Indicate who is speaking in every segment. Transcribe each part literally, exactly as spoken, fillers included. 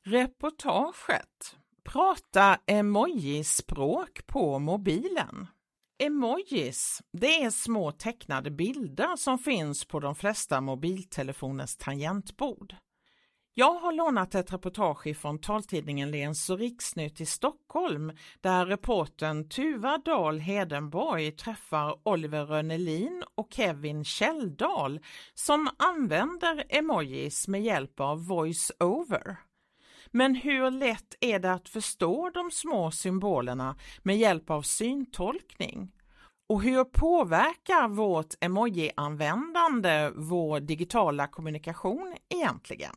Speaker 1: Reportaget. Prata emojispråk på mobilen. Emojis, det är små tecknade bilder som finns på de flesta mobiltelefoners tangentbord. Jag har lånat ett reportage från taltidningen Lens och Riksnytt i Stockholm där reportern Tuva Dahl Hedenborg träffar Oliver Rönnelin och Kevin Kjelldal som använder emojis med hjälp av voice-over. Men hur lätt är det att förstå de små symbolerna med hjälp av syntolkning? Och hur påverkar vårt emoji-användande vår digitala kommunikation egentligen?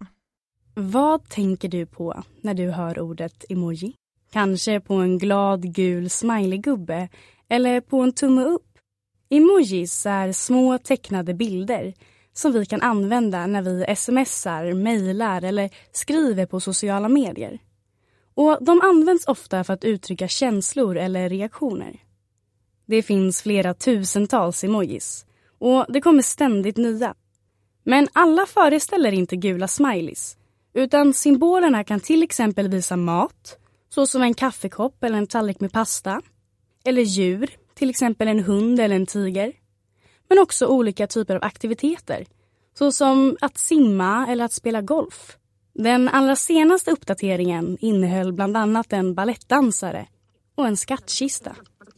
Speaker 2: Vad tänker du på när du hör ordet emoji? Kanske på en glad gul smileygubbe eller på en tumme upp? Emojis är små tecknade bilder som vi kan använda när vi smsar, mejlar eller skriver på sociala medier. Och de används ofta för att uttrycka känslor eller reaktioner. Det finns flera tusentals emojis och det kommer ständigt nya. Men alla föreställer inte gula smileys, utan symbolerna kan till exempel visa mat, såsom en kaffekopp eller en tallrik med pasta, eller djur, till exempel en hund eller en tiger. Men också olika typer av aktiviteter, såsom att simma eller att spela golf. Den allra senaste uppdateringen innehöll bland annat en ballettdansare och en skattkista.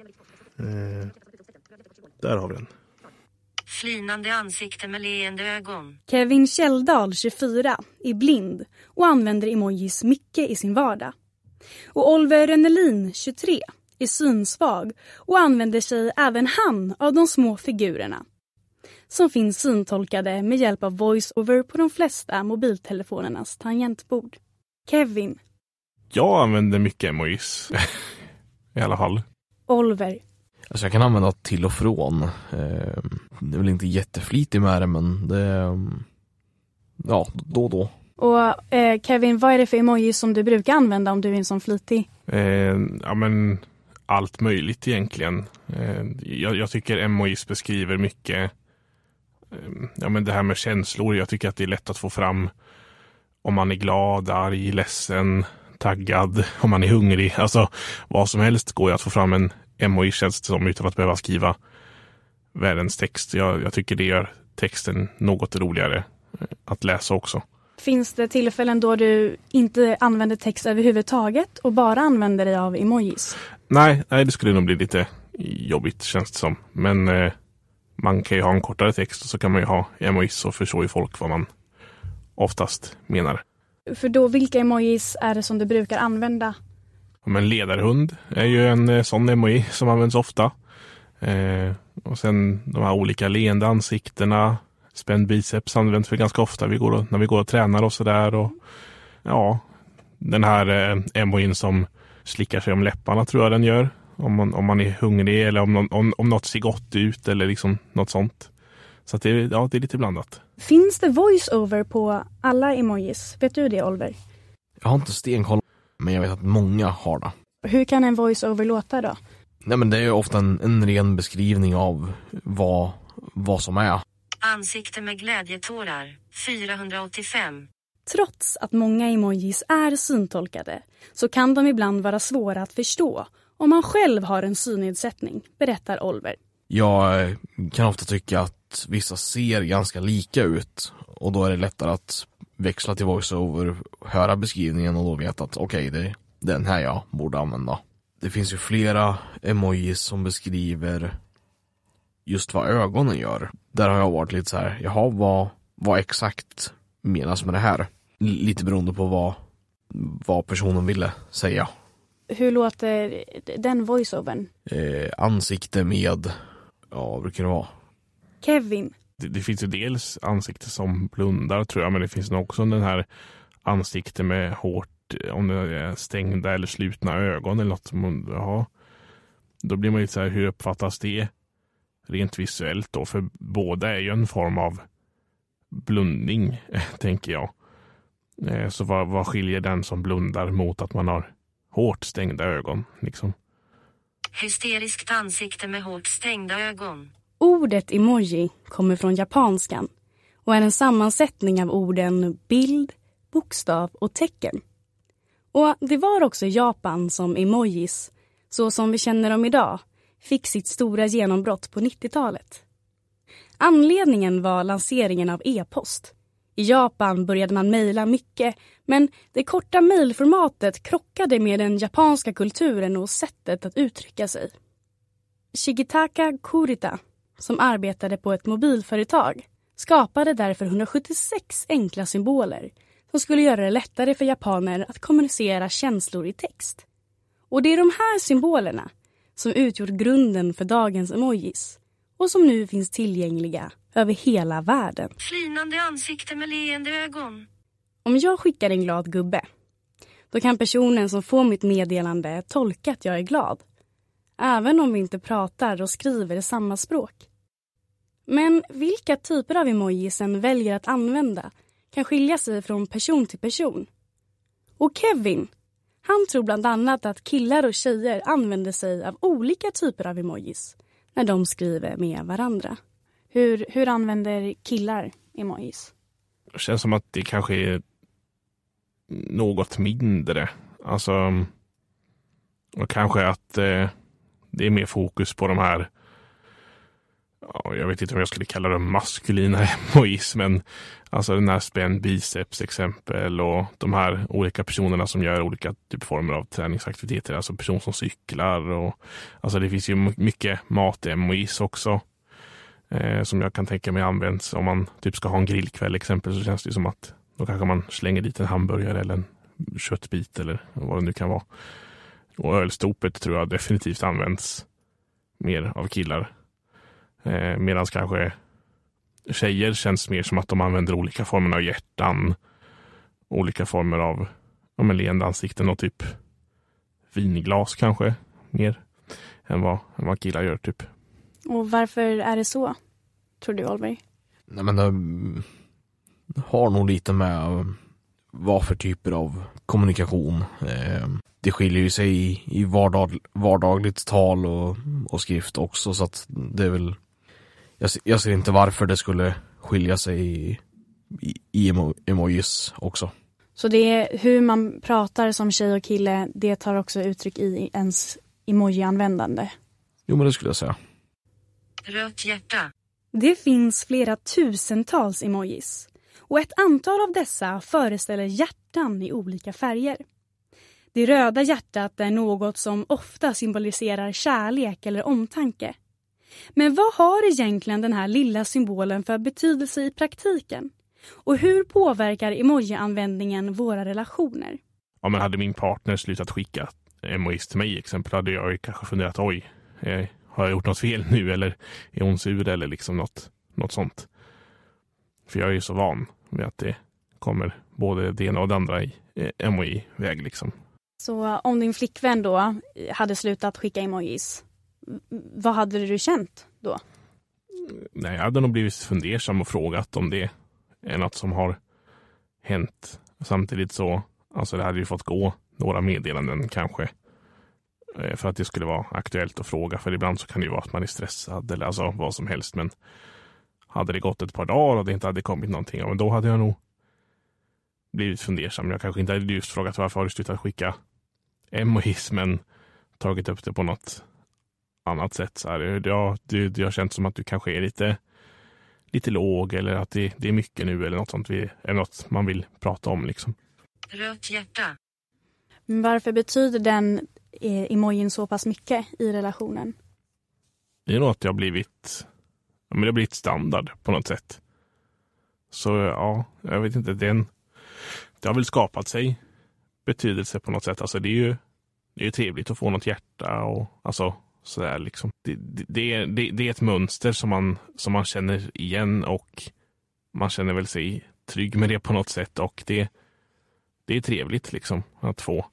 Speaker 3: Eh, där har vi den.
Speaker 4: Flinande ansikte med leende ögon.
Speaker 2: Kevin Kjelldal, tjugofyra, är blind och använder emojis mycket i sin vardag. Och Oliver Rönnelin, tjugotre, är synsvag och använder sig även han av de små figurerna som finns syntolkade med hjälp av voice-over på de flesta mobiltelefonernas tangentbord. Kevin.
Speaker 3: Jag använder mycket emojis. I alla fall.
Speaker 2: Oliver.
Speaker 5: Alltså jag kan använda till och från. Eh, det är väl inte jätteflitig med det, men det... Ja, då och då.
Speaker 2: Och eh, Kevin, vad är det för emojis som du brukar använda om du är en sån flitig?
Speaker 3: Eh, ja men allt möjligt egentligen. Eh, jag, jag tycker emojis beskriver mycket eh, ja men det här med känslor. Jag tycker att det är lätt att få fram om man är glad, arg, ledsen, taggad, om man är hungrig. Alltså vad som helst går ju att få fram en emoji, känns det som, utan att behöva skriva världens text. Jag, jag tycker det gör texten något roligare att läsa också.
Speaker 2: Finns det tillfällen då du inte använder text överhuvudtaget och bara använder dig av emojis?
Speaker 3: Nej, nej det skulle nog bli lite jobbigt, känns det som. Men eh, man kan ju ha en kortare text och så kan man ju ha emojis och förstår ju folk vad man oftast menar.
Speaker 2: För då, vilka emojis är det som du brukar använda?
Speaker 3: Men ledarhund är ju en eh, sån emoji som används ofta. Eh, och sen de här olika leende ansiktena. Spänd biceps används vi ganska ofta vi går och, när vi går och tränar och sådär. Och ja, den här eh, emojin som slickar sig om läpparna tror jag den gör. Om man, om man är hungrig eller om, om, om något ser gott ut eller liksom något sånt. Så att det, ja, det är lite blandat.
Speaker 2: Finns det voice-over på alla emojis? Vet du det, Oliver?
Speaker 5: Jag har inte stenkoll, men jag vet att många har det.
Speaker 2: Hur kan en voice-over låta då?
Speaker 5: Nej, men det är ju ofta en, en ren beskrivning av vad, vad som är.
Speaker 4: Ansikte med glädjetårar, fyrahundraåttiofem.
Speaker 2: Trots att många emojis är syntolkade så kan de ibland vara svåra att förstå om man själv har en synnedsättning, berättar Oliver.
Speaker 5: Jag kan ofta tycka att vissa ser ganska lika ut och då är det lättare att växla till voiceover, höra beskrivningen och då veta att okej, okay, det är den här jag borde använda. Det finns ju flera emojis som beskriver just vad ögonen gör. Där har jag varit lite så här, jaha, vad, vad exakt menas med det här? Lite beroende på vad, vad personen ville säga.
Speaker 2: Hur låter den voiceovern?
Speaker 5: Eh, ansikte med, ja, vad brukar det vara?
Speaker 2: Kevin.
Speaker 3: Det, det finns ju dels ansikte som blundar tror jag, men det finns nog också den här ansikte med hårt, om det är stängda eller slutna ögon eller något. Jaha. Då blir man lite så här, hur uppfattas det rent visuellt då? För båda är ju en form av blundning, tänker jag. Så vad, vad skiljer den som blundar mot att man har hårt stängda ögon, liksom?
Speaker 4: Hysteriskt ansikte med hårt stängda ögon.
Speaker 2: Ordet emoji kommer från japanskan och är en sammansättning av orden bild, bokstav och tecken. Och det var också i Japan som emojis, så som vi känner dem idag, fick sitt stora genombrott på nittiotalet. Anledningen var lanseringen av e-post. I Japan började man mejla mycket, men det korta mejlformatet krockade med den japanska kulturen och sättet att uttrycka sig. Shigetaka Kurita, som arbetade på ett mobilföretag, skapade därför hundrasjuttiosex enkla symboler som skulle göra det lättare för japaner att kommunicera känslor i text. Och det är de här symbolerna som utgjort grunden för dagens emojis och som nu finns tillgängliga över hela världen.
Speaker 4: Flinande ansikte med leende ögon.
Speaker 2: Om jag skickar en glad gubbe, då kan personen som får mitt meddelande tolka att jag är glad, även om vi inte pratar och skriver samma språk. Men vilka typer av emojisen väljer att använda kan skilja sig från person till person. Och Kevin, han tror bland annat att killar och tjejer använder sig av olika typer av emojis när de skriver med varandra. Hur, hur använder killar emojis?
Speaker 3: Det känns som att det kanske är något mindre. Alltså, och kanske att eh, det är mer fokus på de här, ja, jag vet inte om jag skulle kalla dem maskulina emojis, men alltså den här spänn biceps exempel och de här olika personerna som gör olika typer former av träningsaktiviteter, alltså person som cyklar och alltså det finns ju mycket mat-emojis också eh, som jag kan tänka mig används om man typ ska ha en grillkväll exempel, så känns det som att då kanske man slänger dit en hamburgare eller en köttbit eller vad det nu kan vara. Och ölstopet tror jag definitivt används mer av killar. Eh, Medan kanske tjejer känns mer som att de använder olika former av hjärtan, olika former av ja, men leende ansikten och typ vinglas kanske mer än vad, än vad killar gör typ.
Speaker 2: Och varför är det så, tror du, Oliver?
Speaker 5: Nej, men det har nog lite med vad för typer av kommunikation. Eh, det skiljer ju sig i, i vardag, vardagligt tal och, och skrift också, så att det är väl jag, jag ser inte varför det skulle skilja sig i, i, i emo, emojis också.
Speaker 2: Så det är hur man pratar som tjej och kille, det tar också uttryck i ens emoji-användande?
Speaker 5: Jo, men det skulle jag säga.
Speaker 4: Rött hjärta.
Speaker 2: Det finns flera tusentals emojis. Och ett antal av dessa föreställer hjärtan i olika färger. Det röda hjärtat är något som ofta symboliserar kärlek eller omtanke. Men vad har egentligen den här lilla symbolen för betydelse i praktiken? Och hur påverkar emoji-användningen våra relationer?
Speaker 3: Ja, men hade min partner slutat skicka emojis till mig exempel, hade jag ju kanske funderat, oj, eh, har jag gjort något fel nu eller är hon sur eller liksom något, något sånt. För jag är ju så van med att det kommer både det ena och det andra i eh, emoji-väg liksom.
Speaker 2: Så om din flickvän då hade slutat skicka emojis, vad hade du känt då?
Speaker 3: Nej, jag hade nog blivit fundersam och frågat om det är något som har hänt. Samtidigt så, alltså det hade ju fått gå några meddelanden kanske för att det skulle vara aktuellt att fråga. För ibland så kan det ju vara att man är stressad eller alltså vad som helst. Men hade det gått ett par dagar och det inte hade kommit någonting, ja, men då hade jag nog blivit fundersam. Jag kanske inte hade just frågat varför har du slutat skicka emojis, men tagit upp det på något annat sätt. Så här, ja, det, det har känt som att du kanske är lite, lite låg eller att det, det är mycket nu eller något sånt. Vi, eller något man vill prata om liksom.
Speaker 4: Rött hjärta.
Speaker 2: Men varför betyder den eh, emojin så pass mycket i relationen?
Speaker 3: Det är nog att det har blivit, ja, men det har blivit standard på något sätt. Så ja, jag vet inte, den, det har väl skapat sig betydelse på något sätt. Alltså det är ju det är trevligt att få något hjärta och alltså sådär liksom. Det, det, det, är, det, det är ett mönster som man, som man känner igen och man känner väl sig trygg med det på något sätt och det, det är trevligt liksom att få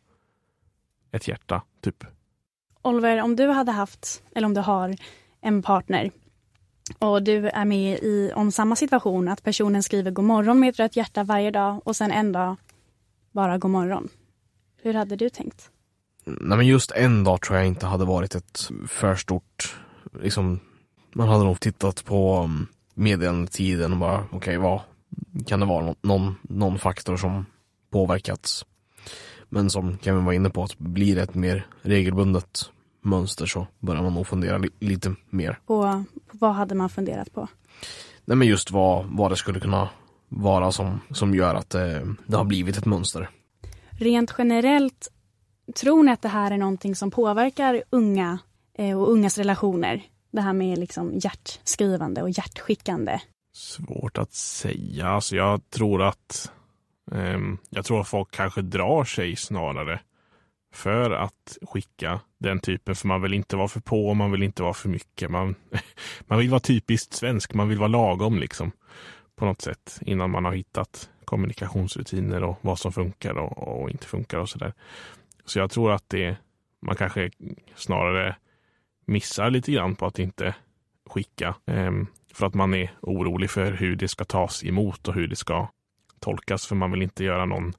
Speaker 3: ett hjärta typ.
Speaker 2: Oliver, om du hade haft, eller om du har en partner och du är med i om samma situation, att personen skriver god morgon med ett rött hjärta varje dag och sen en dag bara god morgon. Hur hade du tänkt?
Speaker 5: Nej, men just en dag tror jag inte hade varit ett för stort liksom, man hade nog tittat på meddelandetiden och bara okej, okay, vad kan det vara någon, någon faktor som påverkats Men som Kevin var inne på, att blir det ett mer regelbundet mönster så börjar man nog fundera li- lite mer.
Speaker 2: Och vad hade man funderat på?
Speaker 5: Nej, men just vad, vad det skulle kunna vara som, som gör att det, det har blivit ett mönster.
Speaker 2: Rent generellt, tror ni att det här är någonting som påverkar unga eh, och ungas relationer? Det här med liksom hjärtskrivande och hjärtskickande.
Speaker 3: Svårt att säga. Alltså jag tror att um, jag tror att folk kanske drar sig snarare för att skicka den typen. För man vill inte vara för på, man vill inte vara för mycket. Man, man vill vara typiskt svensk, man vill vara lagom liksom. På något sätt innan man har hittat kommunikationsrutiner och vad som funkar och, och inte funkar och sådär. Så jag tror att det man kanske snarare missar lite grann på att inte skicka. Eh, för att man är orolig för hur det ska tas emot och hur det ska tolkas. För man vill inte göra någon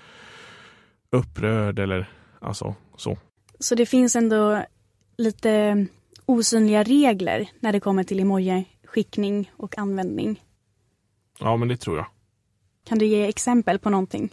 Speaker 3: upprörd eller alltså så.
Speaker 2: Så det finns ändå lite osynliga regler när det kommer till emoji-skickning och användning.
Speaker 3: Ja, men det tror jag.
Speaker 2: Kan du ge exempel på någonting?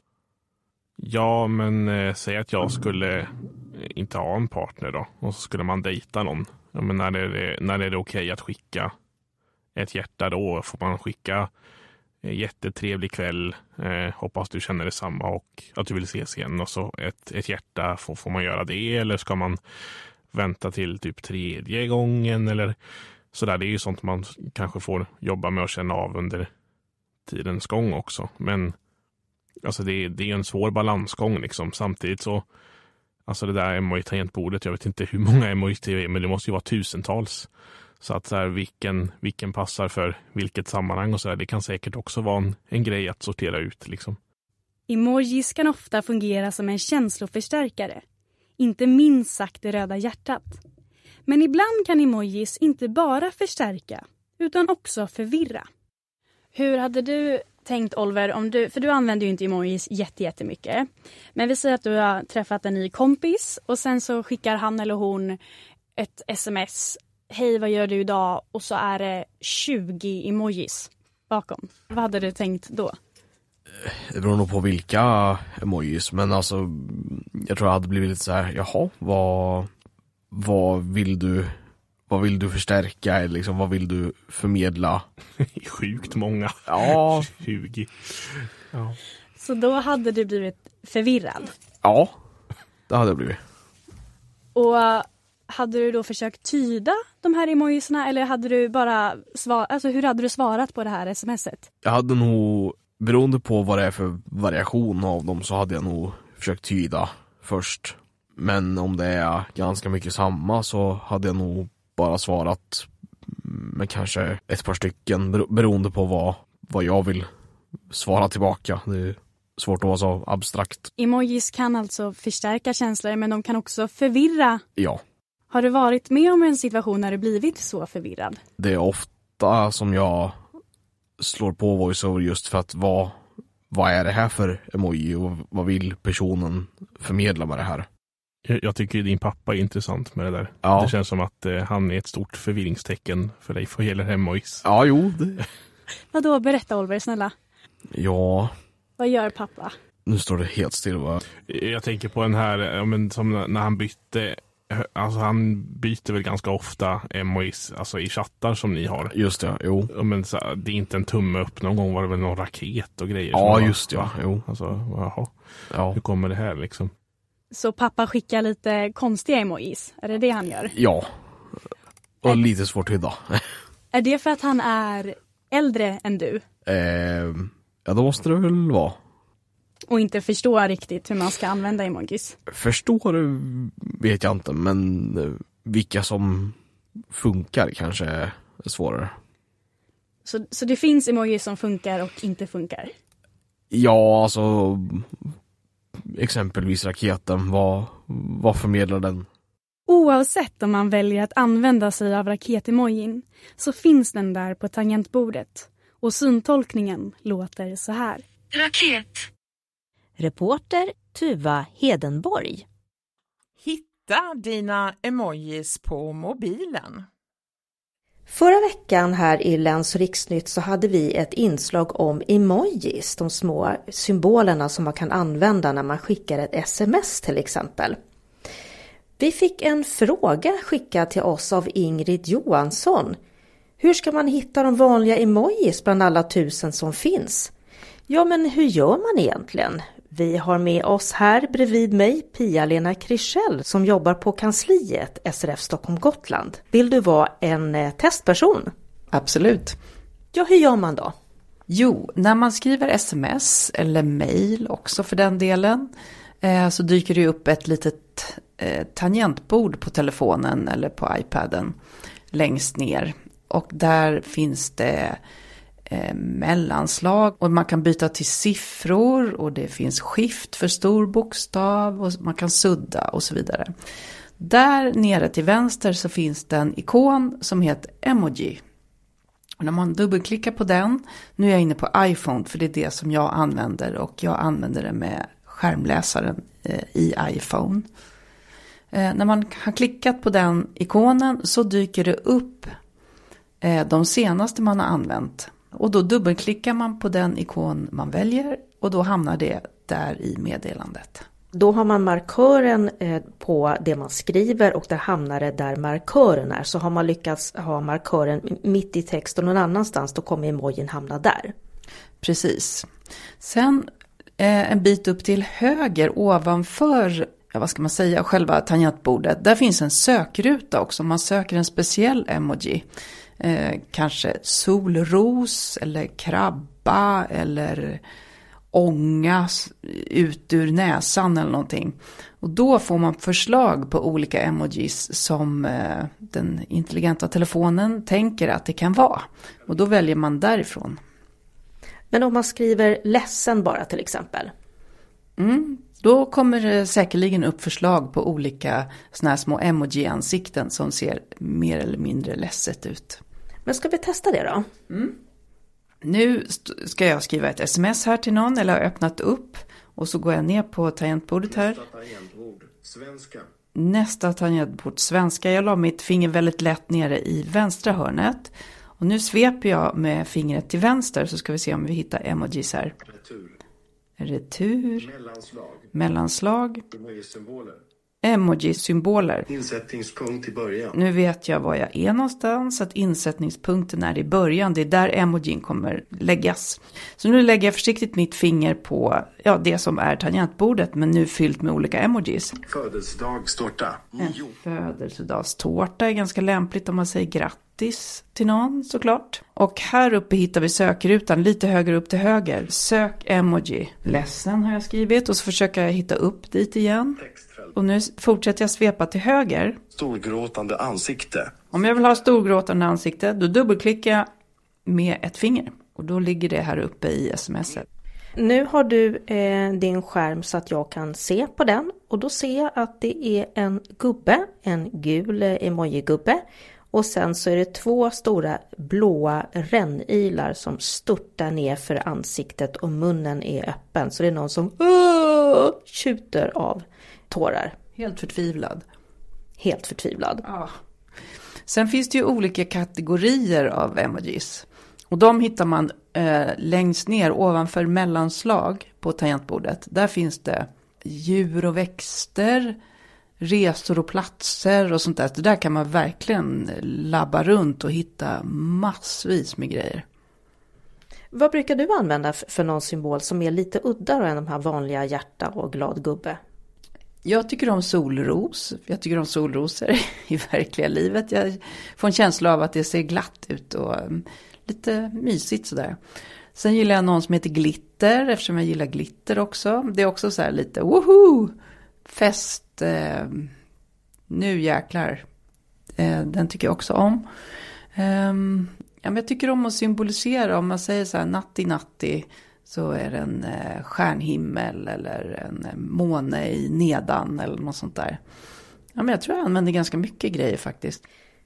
Speaker 3: Ja, men eh, säg att jag skulle inte ha en partner då. Och så skulle man dejta någon. Ja, men när är det, när är det okej att skicka ett hjärta då? Får man skicka eh, jättetrevlig kväll. Eh, hoppas du känner detsamma och att du vill ses igen. Och så ett, ett hjärta, får, får man göra det? Eller ska man vänta till typ tredje gången? Eller sådär, det är ju sånt man kanske får jobba med och känna av under tidens gång också. Men alltså det, det är en svår balansgång liksom. Samtidigt så alltså det där emoji-tangentbordet, jag vet inte hur många emojis det är, men det måste ju vara tusentals. Så att så här, vilken, vilken passar för vilket sammanhang och så här, det kan säkert också vara en, en grej att sortera ut liksom.
Speaker 2: Emojis kan ofta fungera som en känsloförstärkare. Inte minst sagt det röda hjärtat. Men ibland kan emojis inte bara förstärka, utan också förvirra. Hur hade du tänkt, Oliver, om du, för du använder ju inte emojis jätte, jättemycket. Men vi säger att du har träffat en ny kompis och sen så skickar han eller hon ett sms. Hej, vad gör du idag? Och så är det tjugo emojis bakom. Vad hade du tänkt då?
Speaker 5: Det beror nog på vilka emojis, men alltså jag tror jag hade blivit lite så här, jaha, vad, vad vill du vad vill du förstärka eller liksom, vad vill du förmedla?
Speaker 3: Sjukt många.
Speaker 5: Ja.
Speaker 3: tjugo. Ja.
Speaker 2: Så då hade du blivit förvirrad?
Speaker 5: Ja, det hade jag blivit.
Speaker 2: Och hade du då försökt tyda de här emojisarna eller hade du bara svar- alltså hur hade du svarat på det här smset?
Speaker 5: Jag hade nog, beroende på vad det är för variation av dem, så hade jag nog försökt tyda först. Men om det är ganska mycket samma så hade jag nog bara svarat med kanske ett par stycken beroende på vad, vad jag vill svara tillbaka. Det är svårt att vara så abstrakt.
Speaker 2: Emojis kan alltså förstärka känslor, men de kan också förvirra.
Speaker 5: Ja.
Speaker 2: Har du varit med om en situation när du blivit så förvirrad?
Speaker 5: Det är ofta som jag slår på voiceover just för att vad, vad är det här för emoji och vad vill personen förmedla med det här?
Speaker 3: Jag tycker din pappa är intressant med det där.
Speaker 5: Ja.
Speaker 3: Det känns som att eh, han är ett stort förvirringstecken för dig för hela emojis.
Speaker 5: Ja, jo. Det...
Speaker 2: Vadå? Berätta, Oliver, snälla.
Speaker 5: Ja.
Speaker 2: Vad gör pappa?
Speaker 5: Nu står det helt still, va?
Speaker 3: Jag tänker på den här, ja, men som när han bytte, alltså han byter väl ganska ofta emojis, alltså i chattar som ni har.
Speaker 5: Just det, jo.
Speaker 3: Ja, men så, det är inte en tumme upp, någon gång var det väl någon raket och grejer.
Speaker 5: Ja,
Speaker 3: var,
Speaker 5: just det, ja, jo.
Speaker 3: Alltså, jaha.
Speaker 5: Ja.
Speaker 3: Hur kommer det här liksom?
Speaker 2: Så pappa skickar lite konstiga emojis, är det det han gör?
Speaker 5: Ja. Och lite svårt att hydda.
Speaker 2: Är det för att han är äldre än du?
Speaker 5: Eh, ja, då måste det väl vara.
Speaker 2: Och inte förstår riktigt hur man ska använda emojis?
Speaker 5: Förstår vet jag inte, men vilka som funkar kanske är svårare.
Speaker 2: Så, så det finns emojis som funkar och inte funkar?
Speaker 5: Ja, alltså exempelvis raketen, vad, vad förmedlar den?
Speaker 2: Oavsett om man väljer att använda sig av raketemojin så finns den där på tangentbordet. Och syntolkningen låter så här.
Speaker 4: Raket.
Speaker 6: Reporter Tuva Hedenborg.
Speaker 1: Hitta dina emojis på mobilen.
Speaker 7: Förra veckan här i Läns riksnytt så hade vi ett inslag om emojis, de små symbolerna som man kan använda när man skickar ett sms till exempel. Vi fick en fråga skickad till oss av Ingrid Johansson. Hur ska man hitta de vanliga emojis bland alla tusen som finns? Ja, men hur gör man egentligen? Vi har med oss här bredvid mig Pia-Lena Krischell som jobbar på kansliet S R F Stockholm Gotland. Vill du vara en eh, testperson?
Speaker 8: Absolut.
Speaker 7: Ja, hur gör man då?
Speaker 8: Jo, när man skriver sms eller mejl också för den delen eh, så dyker det upp ett litet eh, tangentbord på telefonen eller på iPaden längst ner. Och där finns det eh, mellanslag och man kan byta till siffror och det finns skift för stor bokstav och man kan sudda och så vidare. Där nere till vänster så finns det en ikon som heter emoji. Och när man dubbelklickar på den, nu är jag inne på iPhone för det är det som jag använder och jag använder det med skärmläsaren eh, i iPhone. Eh, när man har klickat på den ikonen så dyker det upp eh, de senaste man har använt. Och då dubbelklickar man på den ikon man väljer och då hamnar det där i meddelandet.
Speaker 7: Då har man markören eh, på det man skriver och där hamnar det där markören är. Så har man lyckats ha markören mitt i texten någon annanstans, då kommer emojin hamna där.
Speaker 8: Precis. Sen eh, en bit upp till höger ovanför, ja, vad ska man säga, själva tangentbordet. Där finns en sökruta också. Man söker en speciell emoji. Eh, kanske solros eller krabba eller ånga ut ur näsan eller någonting. Och då får man förslag på olika emojis som eh, den intelligenta telefonen tänker att det kan vara. Och då väljer man därifrån.
Speaker 7: Men om man skriver ledsen bara till exempel?
Speaker 8: Mm, då kommer det säkerligen upp förslag på olika såna här små emoji-ansikten som ser mer eller mindre ledset ut.
Speaker 7: Men ska vi testa det då?
Speaker 8: Mm. Nu ska jag skriva ett sms här till någon eller har öppnat upp och så går jag ner på tangentbordet här.
Speaker 9: Nästa tangentbord, svenska.
Speaker 8: Nästa tangentbord, svenska. Jag la mitt finger väldigt lätt nere i vänstra hörnet. Och nu sveper jag med fingret till vänster så ska vi se om vi hittar emojis här.
Speaker 9: Retur.
Speaker 8: Retur.
Speaker 9: Mellanslag.
Speaker 8: Mellanslag.
Speaker 9: Emoji-symboler.
Speaker 8: Emoji-symboler.
Speaker 9: Insättningspunkt i början.
Speaker 8: Nu vet jag var jag är någonstans. Att insättningspunkten är i början. Det är där emojin kommer läggas. Så nu lägger jag försiktigt mitt finger på ja, det som är tangentbordet. Men nu fyllt med olika emojis.
Speaker 9: Födelsedagstårta.
Speaker 8: En födelsedagstårta är ganska lämpligt om man säger grattis till någon såklart. Och här uppe hittar vi sökrutan lite högre upp till höger. Sök emoji. Ledsen har jag skrivit och så försöker jag hitta upp dit igen. Och nu fortsätter jag svepa till höger.
Speaker 9: Storgråtande ansikte.
Speaker 8: Om jag vill ha storgråtande ansikte då dubbelklickar jag med ett finger. Och då ligger det här uppe i smset.
Speaker 7: Nu har du eh, din skärm så att jag kan se på den. Och då ser jag att det är en gubbe, en gul emoji-gubbe. Och sen så är det två stora blåa rännylar som störtar ner för ansiktet och munnen är öppen. Så det är någon som uh, tjuter av tårar.
Speaker 8: Helt förtvivlad.
Speaker 7: Helt förtvivlad.
Speaker 8: Ja. Sen finns det ju olika kategorier av emojis. Och de hittar man eh, längst ner ovanför mellanslag på tangentbordet. Där finns det djur och växter, resor och platser och sånt där. Så där kan man verkligen labba runt och hitta massvis med grejer.
Speaker 7: Vad brukar du använda för någon symbol som är lite udda än de här vanliga hjärta och glad gubbe?
Speaker 8: Jag tycker om solros. Jag tycker om solrosor i verkliga livet. Jag får en känsla av att det ser glatt ut och lite mysigt sådär. Sen gillar jag någon som heter glitter eftersom jag gillar glitter också. Det är också så här lite woho! Fest. Eh, nu jäklar. Eh, den tycker jag också om. Eh, ja, men jag tycker om att symbolisera. Om man säger så här natti natti. Så är det en eh, stjärnhimmel eller en eh, måne i nedan eller något sånt där. Ja, men jag tror jag använder ganska mycket grejer faktiskt.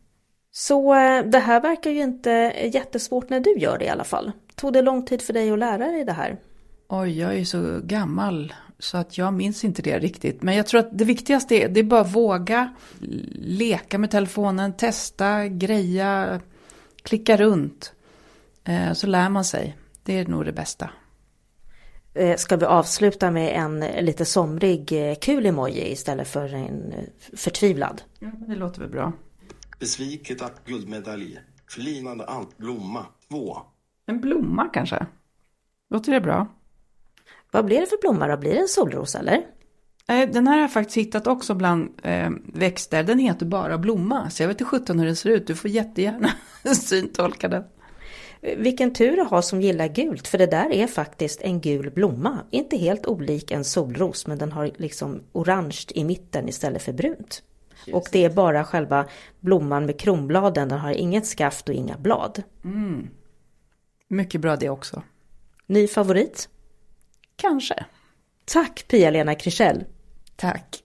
Speaker 7: Så eh, det här verkar ju inte jättesvårt när du gör det i alla fall. Tog det lång tid för dig att lära dig det här?
Speaker 8: Oj, jag är så gammal så att jag minns inte det riktigt. Men jag tror att det viktigaste är, det är bara våga leka med telefonen, testa, greja, klicka runt. Eh, så lär man sig. Det är nog det bästa.
Speaker 7: Ska vi avsluta med en lite somrig kul emoji istället för en förtvivlad?
Speaker 8: Ja, det låter väl bra.
Speaker 9: Besviket att guldmedalj. Flinande allt blomma. Två.
Speaker 8: En blomma kanske? Låter det bra?
Speaker 7: Vad blir det för blomma då? Blir det en solros eller?
Speaker 8: Den här har jag faktiskt hittat också bland eh, växter. Den heter bara blomma. Så jag vet inte sjutton hur den ser ut. Du får jättegärna syntolka den.
Speaker 7: Vilken tur att ha som gillar gult. För det där är faktiskt en gul blomma. Inte helt olik en solros. Men den har liksom orange i mitten istället för brunt. Just. Och det är bara själva blomman med kronbladen. Den har inget skaft och inga blad.
Speaker 8: Mm. Mycket bra det också.
Speaker 7: Ny favorit?
Speaker 8: Kanske.
Speaker 7: Tack Pia-Lena Krischell.
Speaker 8: Tack.